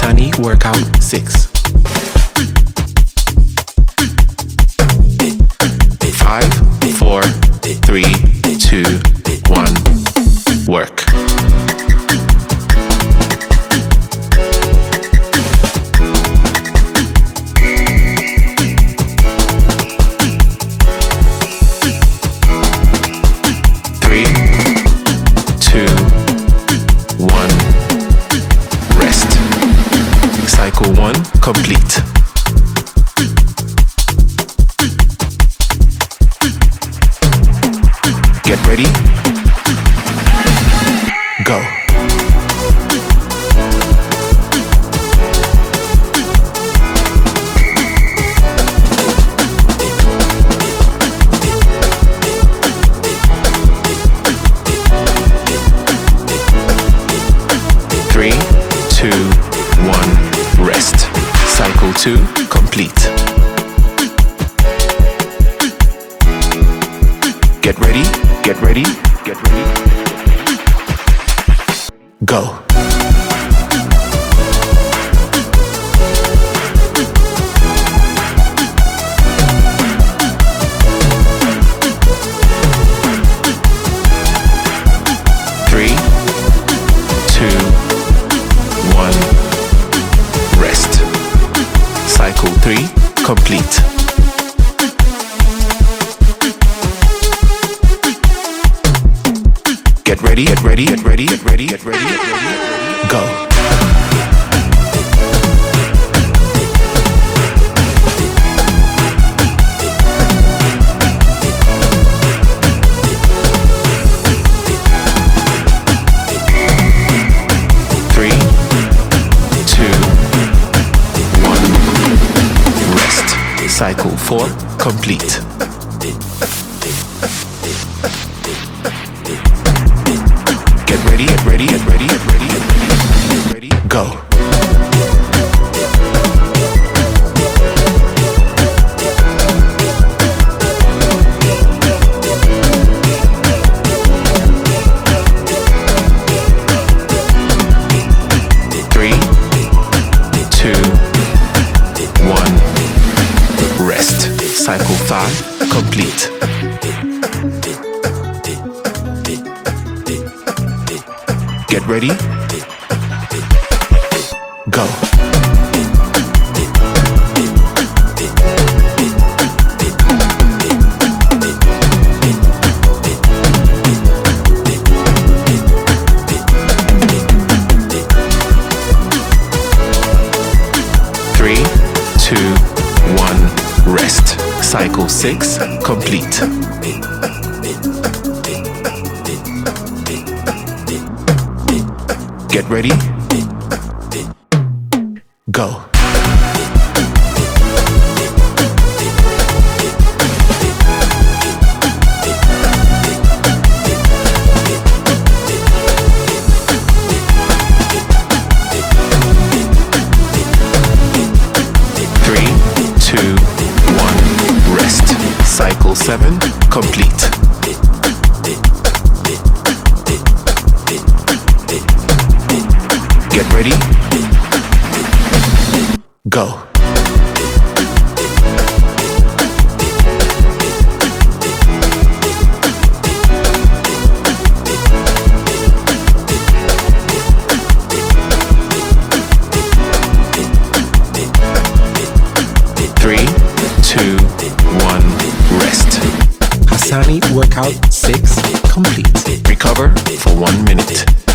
Hassani Workout 6. 5, 4, 3, 2, 1. Work. Cycle 1 complete. Get ready. Go. Three, two, one. Rest. Cycle 2 complete. Get ready, get ready, get ready. Go. Three, two, one. Rest. Cycle 3 complete. Get ready, get ready, get ready, get ready, get ready, get ready. Go. Cycle 4 complete. Get ready, get ready, get ready, get ready, get ready, get ready. Go. Cycle 5 complete. Get ready. Go. Three, two, one. Rest. Cycle 6 complete. Get ready. Go. Three, two, Cycle 7 complete. Get ready. Go. Three, two, one. Rest. Hassani Workout 6 complete. Recover for 1 minute.